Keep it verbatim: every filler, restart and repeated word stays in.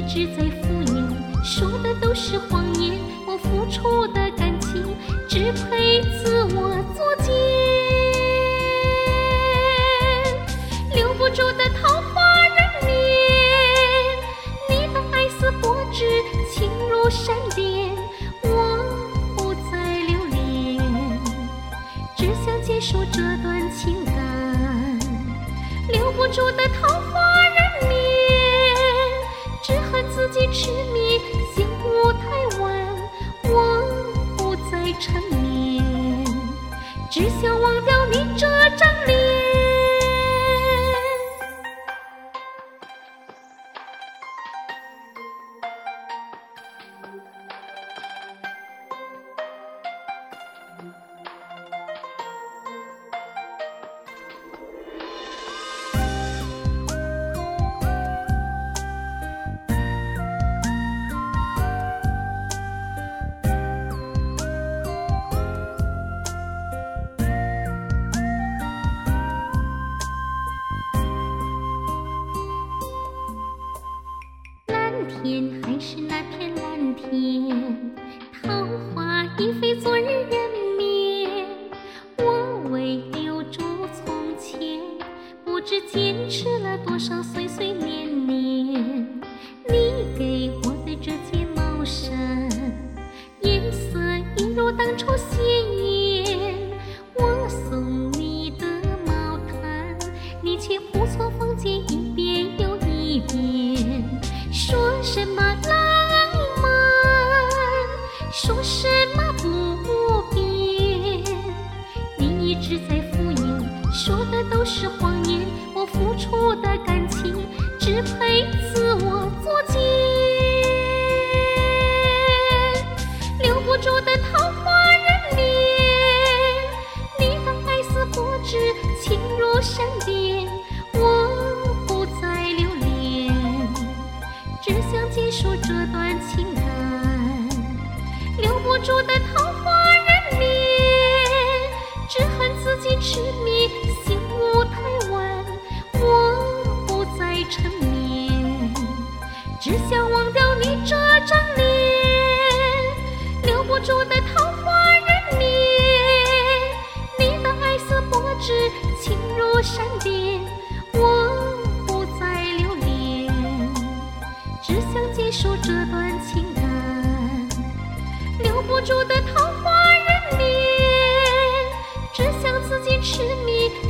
直在敷衍，说的都是谎言。我付出的感情只配自我作践，留不住的桃花人面，你的爱似火炙，情如闪电，我不再留恋，只想结束这段情感。留不住的桃花人面，只恨自己痴迷，醒悟太晚，我不再缠绵，只想忘掉你这张脸。天还是那片蓝天，桃花已非昨日人面。我为留住从前，不知坚持了多少岁岁年年。你给我的这件毛衫，颜色一如当初鲜艳。我送你的毛毯，你却不错奉献一遍又一遍。说什么浪漫，说什么不变，你一直在敷衍，说的都是谎言。我付出的感情只配自我作践，留不住的桃花人面，你的爱似火炙，情如闪电，我不再留恋，只想结束这段情感。留不住的桃花人面，只恨自己痴迷，醒悟太晚，我不再缠绵，只想忘掉你这张脸。留不住的桃花人面，你的爱似火炙，情如闪电，我不再留恋，只想结束这段情感。留不住的桃花人面，只想自己痴迷，